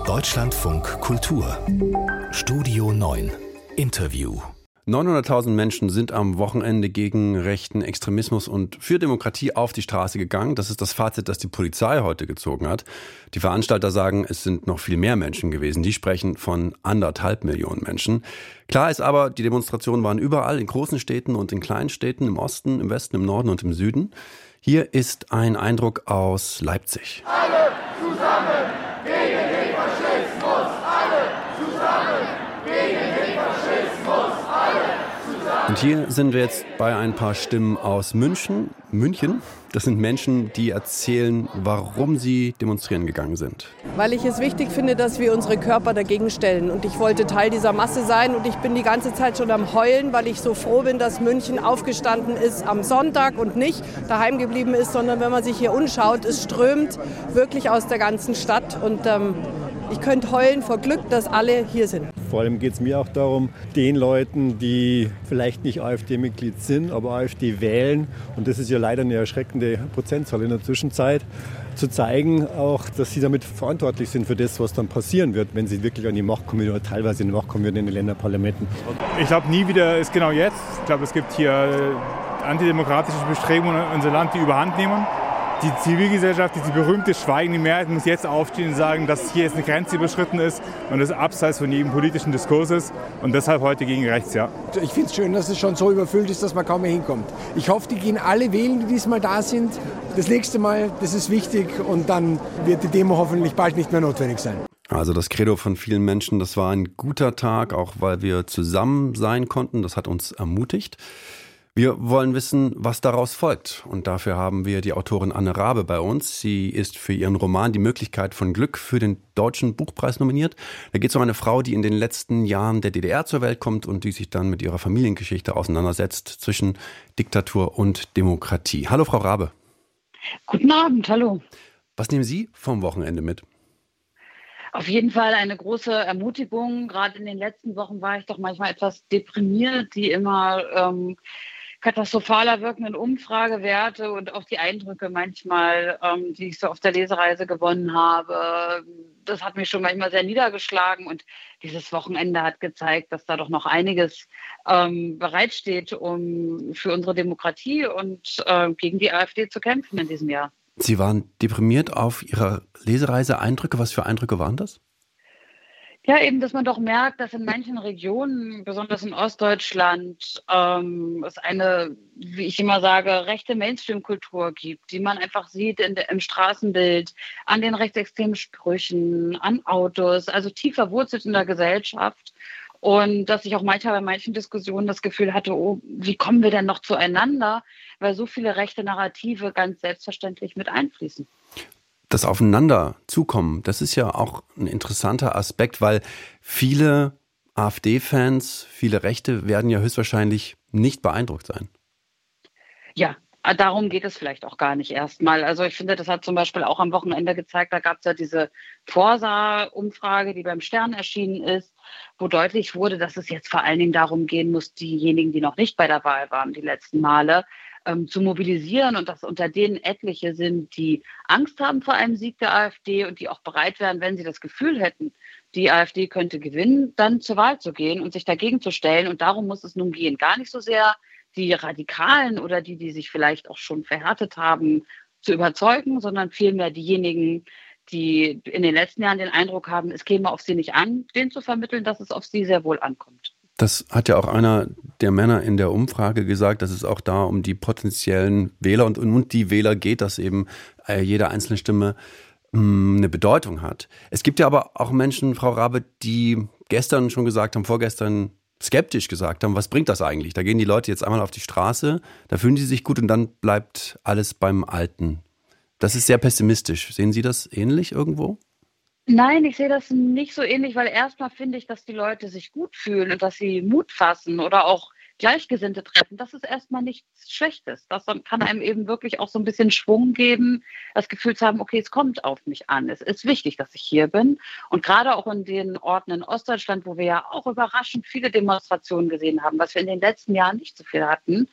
Deutschlandfunk Kultur Studio 9 Interview. 900.000 Menschen sind am Wochenende gegen rechten Extremismus und für Demokratie auf die Straße gegangen. Das ist das Fazit, das die Polizei heute gezogen hat. Die Veranstalter sagen, es sind noch viel mehr Menschen gewesen. Die sprechen von 1,5 Millionen Menschen. Klar ist aber, die Demonstrationen waren überall, in großen Städten und in kleinen Städten, im Osten, im Westen, im Norden und im Süden. Hier ist ein Eindruck aus Leipzig. Alle zusammen gegen den Faschismus! Alle zusammen gegen den Faschismus! Alle zusammen! Und hier sind wir jetzt bei ein paar Stimmen aus München. Das sind Menschen, die erzählen, warum sie demonstrieren gegangen sind. Weil ich es wichtig finde, dass wir unsere Körper dagegen stellen. Und ich wollte Teil dieser Masse sein. Und ich bin die ganze Zeit schon am Heulen, weil ich so froh bin, dass München aufgestanden ist am Sonntag und nicht daheim geblieben ist, sondern wenn man sich hier umschaut, es strömt wirklich aus der ganzen Stadt. Und ich könnte heulen vor Glück, dass alle hier sind. Vor allem geht es mir auch darum, den Leuten, die vielleicht nicht AfD-Mitglied sind, aber AfD wählen, und das ist ja leider eine erschreckende Prozentzahl in der Zwischenzeit, zu zeigen auch, dass sie damit verantwortlich sind für das, was dann passieren wird, wenn sie wirklich an die Macht kommen oder teilweise in die Macht kommen werden in den Länderparlamenten. Ich glaube, nie wieder ist genau jetzt. Ich glaube, es gibt hier antidemokratische Bestrebungen in unser Land, die überhand nehmen. Die Zivilgesellschaft, diese berühmte schweigende Mehrheit, muss jetzt aufstehen und sagen, dass hier jetzt eine Grenze überschritten ist und das abseits von jedem politischen Diskurs ist und deshalb heute gegen rechts, ja. Ich finde es schön, dass es schon so überfüllt ist, dass man kaum mehr hinkommt. Ich hoffe, die gehen alle wählen, die diesmal da sind. Das nächste Mal, das ist wichtig, und dann wird die Demo hoffentlich bald nicht mehr notwendig sein. Also das Credo von vielen Menschen, das war ein guter Tag, auch weil wir zusammen sein konnten. Das hat uns ermutigt. Wir wollen wissen, was daraus folgt. Und dafür haben wir die Autorin Anne Rabe bei uns. Sie ist für ihren Roman Die Möglichkeit von Glück für den Deutschen Buchpreis nominiert. Da geht es um eine Frau, die in den letzten Jahren der DDR zur Welt kommt und die sich dann mit ihrer Familiengeschichte auseinandersetzt zwischen Diktatur und Demokratie. Hallo, Frau Rabe. Guten Abend, hallo. Was nehmen Sie vom Wochenende mit? Auf jeden Fall eine große Ermutigung. Gerade in den letzten Wochen war ich doch manchmal etwas deprimiert, die immer katastrophaler wirkenden Umfragewerte und auch die Eindrücke manchmal, die ich so auf der Lesereise gewonnen habe. Das hat mich schon manchmal sehr niedergeschlagen, und dieses Wochenende hat gezeigt, dass da doch noch einiges bereitsteht, um für unsere Demokratie und gegen die AfD zu kämpfen in diesem Jahr. Sie waren deprimiert auf Ihrer Lesereise. Eindrücke, was für Eindrücke waren das? Ja, eben, dass man doch merkt, dass in manchen Regionen, besonders in Ostdeutschland, es eine, wie ich immer sage, rechte Mainstream-Kultur gibt, die man einfach sieht im Straßenbild, an den rechtsextremen Sprüchen, an Autos, also tief verwurzelt in der Gesellschaft. Und dass ich auch manchmal bei manchen Diskussionen das Gefühl hatte, oh, wie kommen wir denn noch zueinander, weil so viele rechte Narrative ganz selbstverständlich mit einfließen. Das Aufeinanderzukommen, das ist ja auch ein interessanter Aspekt, weil viele AfD-Fans, viele Rechte werden ja höchstwahrscheinlich nicht beeindruckt sein. Ja, darum geht es vielleicht auch gar nicht erstmal. Also ich finde, das hat zum Beispiel auch am Wochenende gezeigt, da gab es ja diese Forsa-Umfrage, die beim Stern erschienen ist, wo deutlich wurde, dass es jetzt vor allen Dingen darum gehen muss, diejenigen, die noch nicht bei der Wahl waren, die letzten Male, zu mobilisieren, und dass unter denen etliche sind, die Angst haben vor einem Sieg der AfD und die auch bereit wären, wenn sie das Gefühl hätten, die AfD könnte gewinnen, dann zur Wahl zu gehen und sich dagegen zu stellen. Und darum muss es nun gehen. Gar nicht so sehr die Radikalen oder die sich vielleicht auch schon verhärtet haben, zu überzeugen, sondern vielmehr diejenigen, die in den letzten Jahren den Eindruck haben, es käme auf sie nicht an, denen zu vermitteln, dass es auf sie sehr wohl ankommt. Das hat ja auch einer der Männer in der Umfrage gesagt, dass es auch da um die potenziellen Wähler und die Wähler geht, dass eben jede einzelne Stimme eine Bedeutung hat. Es gibt ja aber auch Menschen, Frau Rabe, die gestern schon gesagt haben, vorgestern skeptisch gesagt haben, was bringt das eigentlich? Da gehen die Leute jetzt einmal auf die Straße, da fühlen sie sich gut und dann bleibt alles beim Alten. Das ist sehr pessimistisch. Sehen Sie das ähnlich irgendwo? Nein, ich sehe das nicht so ähnlich, weil erstmal finde ich, dass die Leute sich gut fühlen und dass sie Mut fassen oder auch Gleichgesinnte treffen. Das ist erstmal nichts Schlechtes. Das kann einem eben wirklich auch so ein bisschen Schwung geben, das Gefühl zu haben, okay, es kommt auf mich an. Es ist wichtig, dass ich hier bin. Und gerade auch in den Orten in Ostdeutschland, wo wir ja auch überraschend viele Demonstrationen gesehen haben, was wir in den letzten Jahren nicht so viel hatten,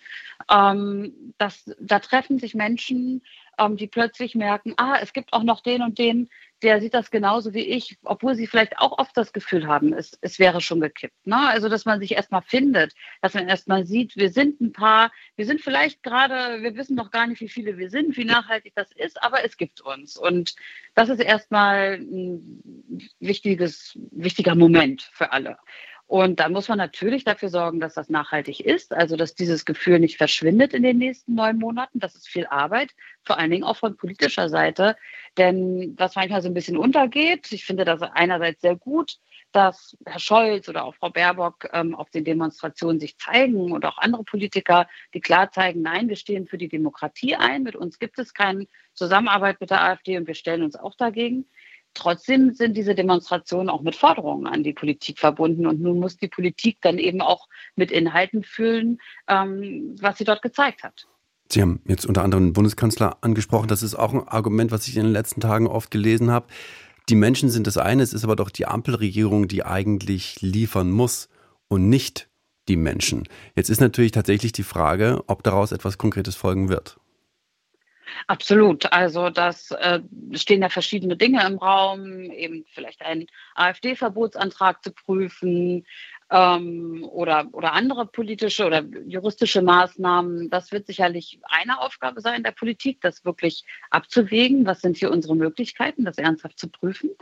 da treffen sich Menschen, die plötzlich merken, es gibt auch noch den und den, der sieht das genauso wie ich, obwohl sie vielleicht auch oft das Gefühl haben, es wäre schon gekippt. Ne? Also, dass man sich erstmal findet, dass man erstmal sieht, wir sind ein paar, wir sind vielleicht gerade, wir wissen noch gar nicht, wie viele wir sind, wie nachhaltig das ist, aber es gibt uns. Und das ist erstmal ein wichtiger Moment für alle. Und da muss man natürlich dafür sorgen, dass das nachhaltig ist, also dass dieses Gefühl nicht verschwindet in den nächsten 9 Monaten. Das ist viel Arbeit, vor allen Dingen auch von politischer Seite. Denn was manchmal so ein bisschen untergeht, ich finde das einerseits sehr gut, dass Herr Scholz oder auch Frau Baerbock auf den Demonstrationen sich zeigen und auch andere Politiker, die klar zeigen, nein, wir stehen für die Demokratie ein, mit uns gibt es keine Zusammenarbeit mit der AfD und wir stellen uns auch dagegen. Trotzdem sind diese Demonstrationen auch mit Forderungen an die Politik verbunden. Und nun muss die Politik dann eben auch mit Inhalten füllen, was sie dort gezeigt hat. Sie haben jetzt unter anderem den Bundeskanzler angesprochen. Das ist auch ein Argument, was ich in den letzten Tagen oft gelesen habe. Die Menschen sind das eine, es ist aber doch die Ampelregierung, die eigentlich liefern muss und nicht die Menschen. Jetzt ist natürlich tatsächlich die Frage, ob daraus etwas Konkretes folgen wird. Absolut. Also das stehen ja verschiedene Dinge im Raum, eben vielleicht einen AfD-Verbotsantrag zu prüfen oder andere politische oder juristische Maßnahmen. Das wird sicherlich eine Aufgabe sein der Politik, das wirklich abzuwägen. Was sind hier unsere Möglichkeiten, das ernsthaft zu prüfen?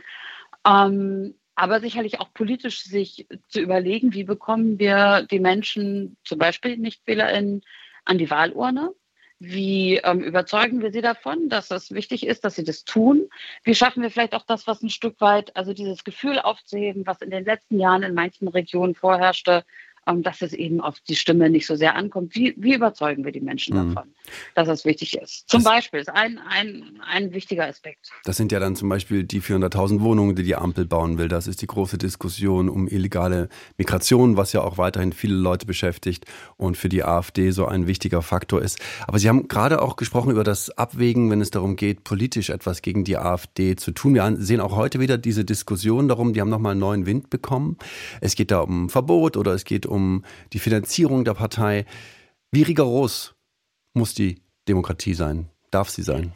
Aber sicherlich auch politisch sich zu überlegen, wie bekommen wir die Menschen, zum Beispiel NichtwählerInnen, an die Wahlurne? Wie überzeugen wir sie davon, dass es wichtig ist, dass sie das tun? Wie schaffen wir vielleicht auch das, was ein Stück weit, also dieses Gefühl aufzuheben, was in den letzten Jahren in manchen Regionen vorherrschte, dass es eben auf die Stimme nicht so sehr ankommt. Wie überzeugen wir die Menschen davon, dass es wichtig ist? Zum Beispiel ist ein wichtiger Aspekt. Das sind ja dann zum Beispiel die 400.000 Wohnungen, die die Ampel bauen will. Das ist die große Diskussion um illegale Migration, was ja auch weiterhin viele Leute beschäftigt und für die AfD so ein wichtiger Faktor ist. Aber Sie haben gerade auch gesprochen über das Abwägen, wenn es darum geht, politisch etwas gegen die AfD zu tun. Wir sehen auch heute wieder diese Diskussion darum, die haben nochmal einen neuen Wind bekommen. Es geht da um Verbot oder es geht um die Finanzierung der Partei. Wie rigoros muss die Demokratie sein? Darf sie sein?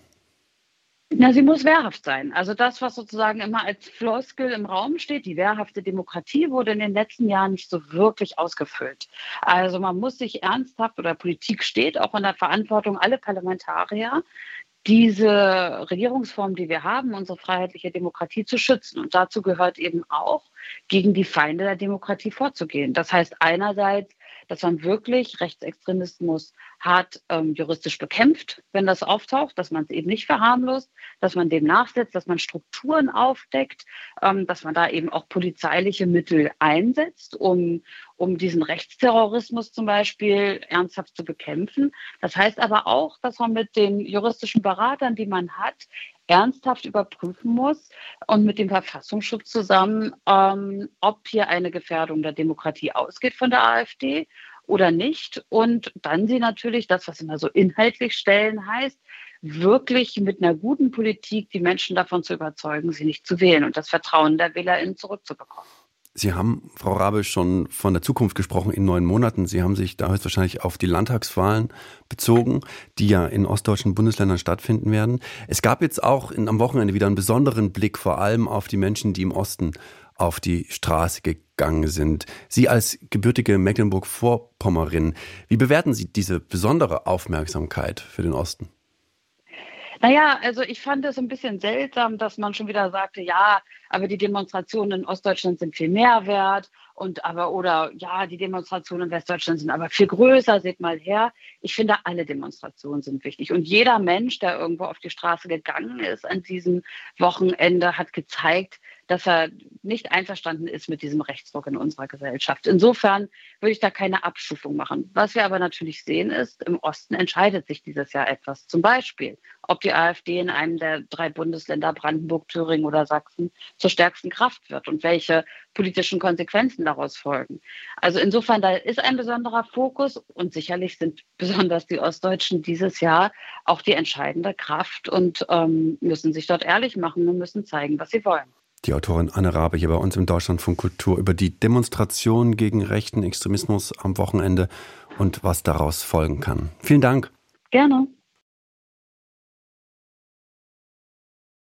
Na, sie muss wehrhaft sein. Also das, was sozusagen immer als Floskel im Raum steht, die wehrhafte Demokratie, wurde in den letzten Jahren nicht so wirklich ausgefüllt. Also man muss sich ernsthaft, oder Politik steht auch in der Verantwortung, alle Parlamentarier, diese Regierungsform, die wir haben, unsere freiheitliche Demokratie zu schützen. Und dazu gehört eben auch, gegen die Feinde der Demokratie vorzugehen. Das heißt einerseits, dass man wirklich Rechtsextremismus hart juristisch bekämpft, wenn das auftaucht, dass man es eben nicht verharmlost, dass man dem nachsetzt, dass man Strukturen aufdeckt, dass man da eben auch polizeiliche Mittel einsetzt, um diesen Rechtsterrorismus zum Beispiel ernsthaft zu bekämpfen. Das heißt aber auch, dass man mit den juristischen Beratern, die man hat, ernsthaft überprüfen muss und mit dem Verfassungsschutz zusammen, ob hier eine Gefährdung der Demokratie ausgeht von der AfD oder nicht. Und dann sie natürlich, das, was immer so inhaltlich stellen heißt, wirklich mit einer guten Politik die Menschen davon zu überzeugen, sie nicht zu wählen und das Vertrauen der WählerInnen zurückzubekommen. Sie haben, Frau Rabe, schon von der Zukunft gesprochen in 9 Monaten. Sie haben sich da höchstwahrscheinlich auf die Landtagswahlen bezogen, die ja in ostdeutschen Bundesländern stattfinden werden. Es gab jetzt auch am Wochenende wieder einen besonderen Blick vor allem auf die Menschen, die im Osten auf die Straße gegangen sind. Sie als gebürtige Mecklenburg-Vorpommerin, wie bewerten Sie diese besondere Aufmerksamkeit für den Osten? Naja, also ich fand es ein bisschen seltsam, dass man schon wieder sagte, ja, aber die Demonstrationen in Ostdeutschland sind viel mehr wert die Demonstrationen in Westdeutschland sind aber viel größer, seht mal her. Ich finde, alle Demonstrationen sind wichtig. Und jeder Mensch, der irgendwo auf die Straße gegangen ist an diesem Wochenende, hat gezeigt, dass er nicht einverstanden ist mit diesem Rechtsruck in unserer Gesellschaft. Insofern würde ich da keine Abstufung machen. Was wir aber natürlich sehen ist, im Osten entscheidet sich dieses Jahr etwas. Zum Beispiel, ob die AfD in einem der 3 Bundesländer, Brandenburg, Thüringen oder Sachsen, zur stärksten Kraft wird und welche politischen Konsequenzen daraus folgen. Also insofern, da ist ein besonderer Fokus und sicherlich sind besonders die Ostdeutschen dieses Jahr auch die entscheidende Kraft und müssen sich dort ehrlich machen und müssen zeigen, was sie wollen. Die Autorin Anne Rabe hier bei uns im Deutschlandfunk Kultur über die Demonstration gegen rechten Extremismus am Wochenende und was daraus folgen kann. Vielen Dank. Gerne.